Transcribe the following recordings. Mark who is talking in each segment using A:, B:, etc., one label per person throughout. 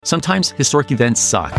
A: Sometimes historic events suck.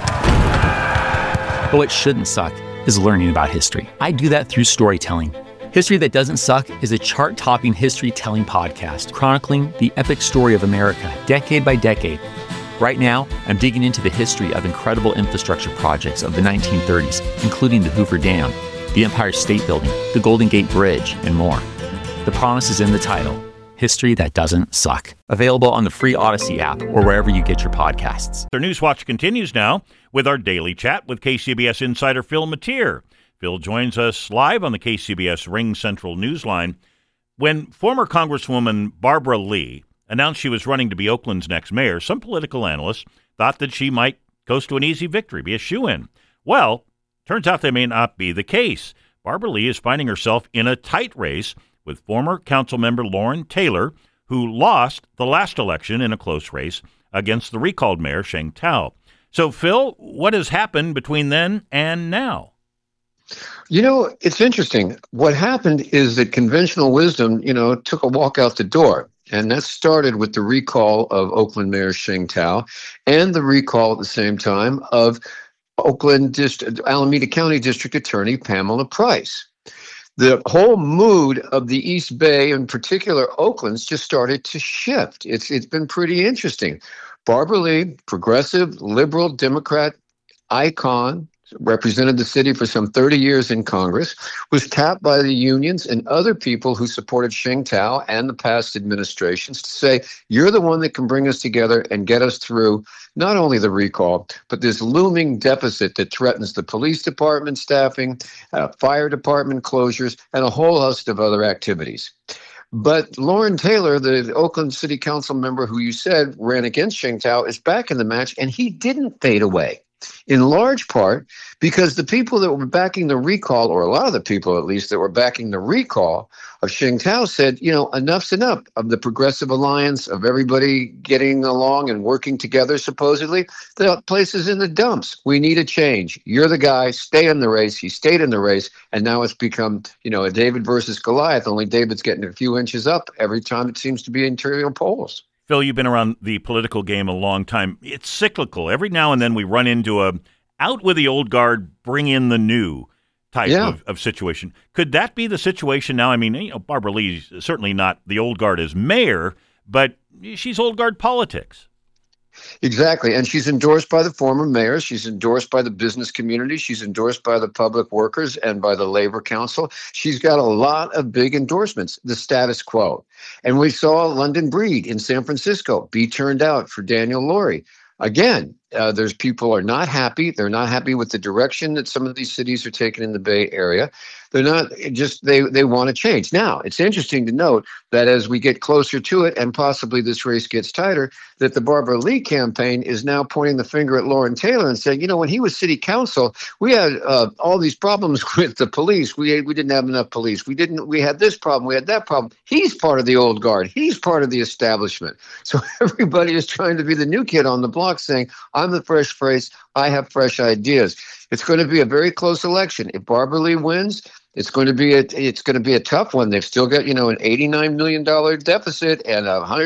A: But what shouldn't suck is learning about history. I do that through storytelling. History That Doesn't Suck is a chart-topping history-telling podcast chronicling the epic story of America, decade by decade. Right now, I'm digging into the history of incredible infrastructure projects of the 1930s, including the Hoover Dam, the Empire State Building, the Golden Gate Bridge, and more. The promise is in the title. History That Doesn't Suck. Available on the free Odyssey app or wherever you get your podcasts.
B: Our Newswatch continues now with our daily chat with KCBS insider Phil Matier. Phil joins us live on the KCBS Ring Central Newsline. When former Congresswoman Barbara Lee announced she was running to be Oakland's next mayor, some political analysts thought that she might coast to an easy victory, be a shoo-in. Well, turns out that may not be the case. Barbara Lee is finding herself in a tight race with former council member Lauren Taylor, who lost the last election in a close race against the recalled mayor, Sheng Thao. So, Phil, what has happened between then and now?
C: You know, it's interesting. What happened is that conventional wisdom, took a walk out the door. And that started with the recall of Oakland Mayor Sheng Thao and the recall at the same time of Alameda County District Attorney Pamela Price. The whole mood of the East Bay, in particular Oakland's, just started to shift. It's been pretty interesting. Barbara Lee, progressive, liberal, Democrat icon, represented the city for some 30 years in Congress, was tapped by the unions and other people who supported Sheng Thao and the past administrations to say, you're the one that can bring us together and get us through not only the recall, but this looming deficit that threatens the police department staffing, fire department closures, and a whole host of other activities. But Lauren Taylor, the Oakland City Council member who you said ran against Sheng Thao, is back in the match, and he didn't fade away. In large part because the people that were backing the recall, or a lot of the people at least that were backing the recall of Sheng Thao said, enough's enough of the progressive alliance, of everybody getting along and working together, supposedly. The place is in the dumps. We need a change. You're the guy. Stay in the race. He stayed in the race, and now it's become, a David versus Goliath, only David's getting a few inches up every time it seems to be interior polls.
B: Phil, you've been around the political game a long time. It's cyclical. Every now and then we run into a out with the old guard, bring in the new type of situation. Could that be the situation now? I mean, Barbara Lee's certainly not the old guard as mayor, but she's old guard politics.
C: Exactly. And she's endorsed by the former mayors. She's endorsed by the business community. She's endorsed by the public workers and by the labor council. She's got a lot of big endorsements, the status quo. And we saw London Breed in San Francisco be turned out for Daniel Lurie. Again, there's people are not happy. They're not happy with the direction that some of these cities are taking in the Bay Area. They're not just, they want to change. Now, it's interesting to note that as we get closer to it and possibly this race gets tighter, that the Barbara Lee campaign is now pointing the finger at Lauren Taylor and saying, when he was city council, we had all these problems with the police. We didn't have enough police. We had this problem. We had that problem. He's part of the old guard. He's part of the establishment. So everybody is trying to be the new kid on the block saying, I'm the fresh face. I have fresh ideas. It's going to be a very close election. If Barbara Lee wins, it's going to be a tough one. They've still got, an $89 million deficit and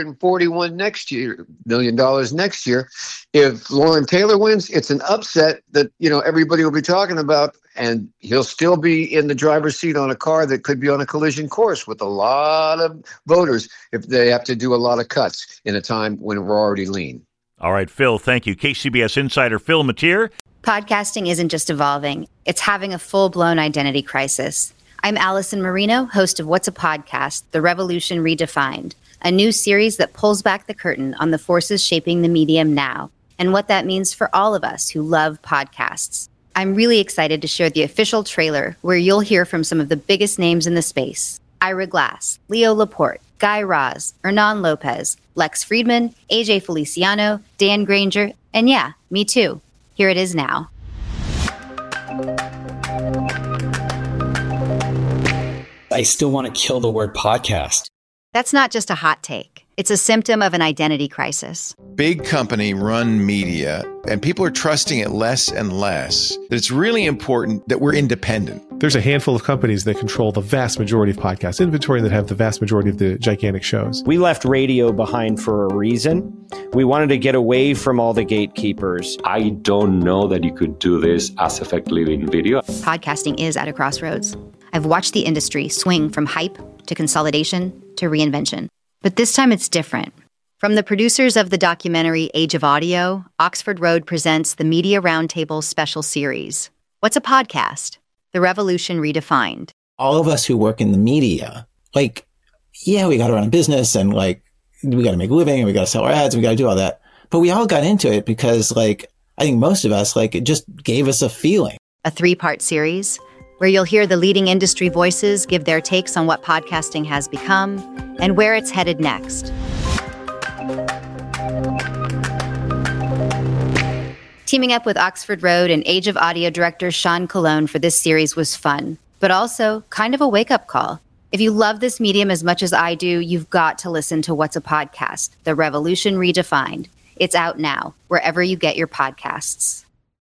C: $141 million next year. If Lauren Taylor wins, it's an upset that, everybody will be talking about, and he'll still be in the driver's seat on a car that could be on a collision course with a lot of voters if they have to do a lot of cuts in a time when we're already lean.
B: All right, Phil, thank you. KCBS insider Phil Matier.
D: Podcasting isn't just evolving, it's having a full-blown identity crisis. I'm Allison Marino, host of What's a Podcast? The Revolution Redefined, a new series that pulls back the curtain on the forces shaping the medium now and what that means for all of us who love podcasts. I'm really excited to share the official trailer where you'll hear from some of the biggest names in the space. Ira Glass, Leo Laporte, Guy Raz, Hernan Lopez, Lex Friedman, AJ Feliciano, Dan Granger, and yeah, me too. Here it is now.
E: I still want to kill the word podcast.
D: That's not just a hot take. It's a symptom of an identity crisis.
F: Big company run media, and people are trusting it less and less. That it's really important that we're independent.
G: There's a handful of companies that control the vast majority of podcast inventory and that have the vast majority of the gigantic shows.
H: We left radio behind for a reason. We wanted to get away from all the gatekeepers.
I: I don't know that you could do this as effectively in video.
D: Podcasting is at a crossroads. I've watched the industry swing from hype to consolidation to reinvention. But this time it's different. From the producers of the documentary Age of Audio, Oxford Road presents the Media Roundtable special series. What's a podcast? The Revolution Redefined.
J: All of us who work in the media, we got to run a business and we got to make a living and we got to sell our ads and we got to do all that. But we all got into it because I think most of us, it just gave us a feeling.
D: A 3-part series where you'll hear the leading industry voices give their takes on what podcasting has become and where it's headed next. Teaming up with Oxford Road and Age of Audio director Sean Colon for this series was fun, but also kind of a wake-up call. If you love this medium as much as I do, you've got to listen to What's a Podcast? The Revolution Redefined. It's out now, wherever you get your podcasts.